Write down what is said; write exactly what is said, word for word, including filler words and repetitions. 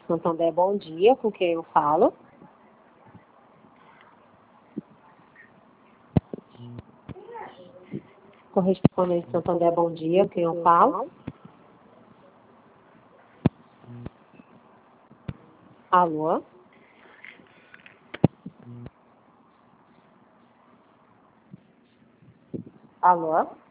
Santander, bom dia, com quem eu falo? Correspondente Santander, bom dia, com quem eu falo? Alô? Alô?